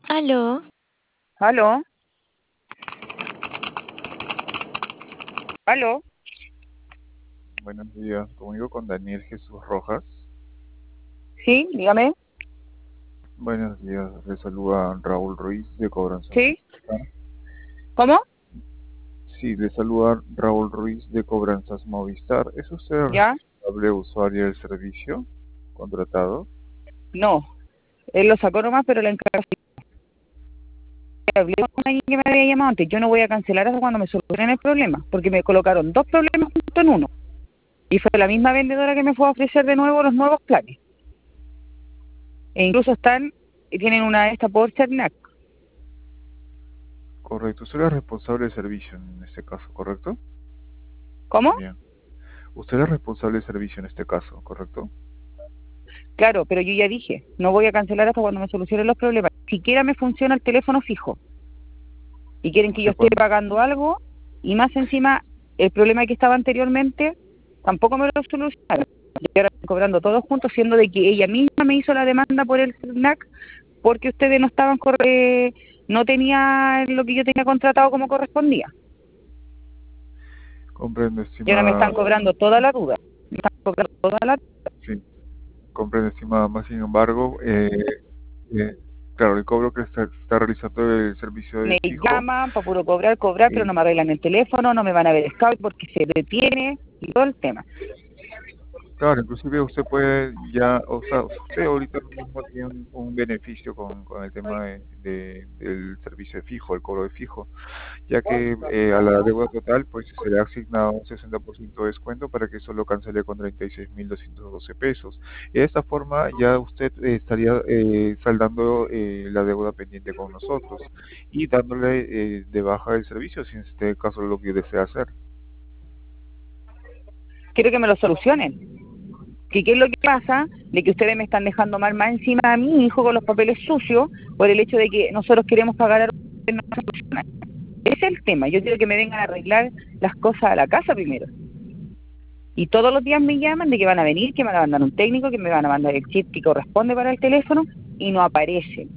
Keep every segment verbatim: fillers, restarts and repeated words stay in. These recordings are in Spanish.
Aló, ¿Aló? ¿Aló? Buenos días, comunico con Daniel Jesús Rojas. Sí, dígame. Buenos días, le saluda Raúl Ruiz de Cobranzas ¿Sí? Movistar. ¿Cómo? Sí, le saluda Raúl Ruiz de Cobranzas Movistar. ¿Es usted el ¿Ya? responsable usuario del servicio contratado? No. Él lo sacó nomás, pero la encargo. Hablé con alguien que me había llamado antes. Yo no voy a cancelar hasta cuando me solucionen el problema, porque me colocaron dos problemas juntos en uno. Y fue la misma vendedora que me fue a ofrecer de nuevo los nuevos planes. E incluso están, y tienen una esta por Cernac. Correcto, usted es el responsable del servicio en este caso, ¿correcto? ¿Cómo? Bien. Usted es el responsable del servicio en este caso, ¿correcto? Claro, pero yo ya dije, no voy a cancelar hasta cuando me solucionen los problemas. Siquiera me funciona el teléfono fijo. Y quieren que yo ¿Usted esté cuándo? pagando algo, y más encima, el problema que estaba anteriormente, tampoco me lo solucionaron. Y ahora estoy cobrando todos juntos, siendo de que ella misma me hizo la demanda por el SNAC, porque ustedes no estaban, corre no tenían lo que yo tenía contratado como correspondía. Comprendo, Y ahora me están estimada. cobrando toda la duda. Me están cobrando toda la Sí, comprendo, estimada. Más sin embargo, eh, eh, claro, el cobro que está, está realizando el servicio de Me fijo. llaman para puro cobrar, cobrar, pero eh, no me arreglan el teléfono, no me van a ver Skype porque se detiene y todo el tema. Claro, inclusive usted puede ya, o sea, usted ahorita mismo tiene un, un beneficio con, con el tema de, de- del servicio de fijo, el cobro de fijo, ya que eh, a la deuda total pues se le ha asignado un sesenta por ciento de descuento para que solo cancele con treinta y seis mil doscientos doce pesos. Y de esta forma ya usted eh, estaría eh, saldando eh, la deuda pendiente con nosotros y dándole eh, de baja el servicio, si en este caso es lo que desea hacer. Quiero que me lo solucionen. ¿Qué, ¿Qué es lo que pasa? De que ustedes me están dejando mal más encima a mi hijo con los papeles sucios por el hecho de que nosotros queremos pagar a los que no nos solucionan. Ese es el tema. Yo quiero que me vengan a arreglar las cosas a la casa primero. Y todos los días me llaman de que van a venir, que me van a mandar un técnico, que me van a mandar el chip que corresponde para el teléfono y no aparecen.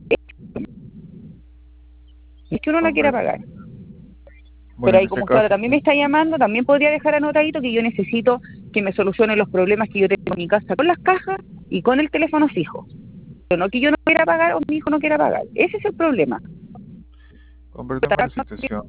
Es que uno no quiere Hombre, pagar. Pero bueno, en ahí este como usted ahora caso, también me está llamando, también podría dejar anotadito que yo necesito que me solucionen los problemas que yo tengo en mi casa con las cajas y con el teléfono fijo. Pero no que yo no quiera pagar o mi hijo no quiera pagar. Ese es el problema. comprendemos la situación.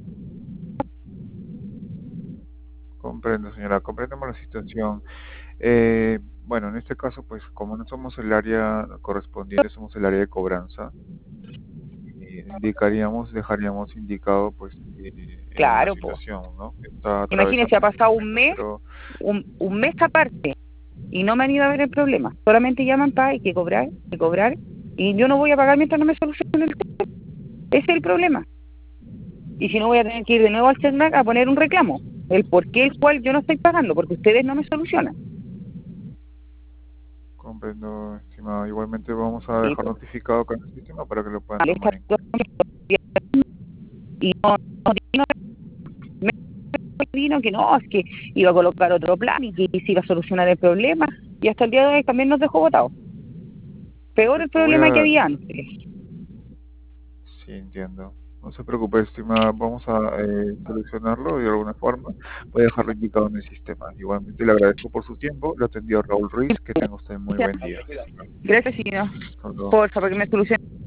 Comprendo, señora, comprendemos la situación. Eh, bueno, en este caso, pues como no somos el área correspondiente, somos el área de cobranza, eh, indicaríamos, dejaríamos indicado, pues, eh, eh, la Claro, pues. situación, ¿no? Que está Imagínese, atravesando ha en este pasado un momento, mes, pero un, un mes aparte, y no me han ido a ver el problema. Solamente llaman para, hay que cobrar, hay que cobrar, y yo no voy a pagar mientras no me solucionen el tema. Ese es el problema. Y si no, voy a tener que ir de nuevo al CERNAC a poner un reclamo. El por qué, el cual yo no estoy pagando, porque ustedes no me solucionan. comprendo, estimado. Igualmente vamos a Sí, dejar pues. notificado acá en el sistema para que lo puedan Al tomar estar en cuenta. y no, no vino, me vino que no, es que iba a colocar otro plan y que se iba a solucionar el problema. Y hasta el día de hoy también nos dejó votados. Peor el Perfecto, voy problema que a... había antes. Sí, entiendo. No se preocupe, estimada, vamos a eh, solucionarlo de alguna forma. Voy a dejarlo indicado en el sistema. Igualmente le agradezco por su tiempo. Lo atendió Raúl Ruiz. Que tenga usted muy buen día. Gracias, señor. Hasta luego. Por favor, que me solucione.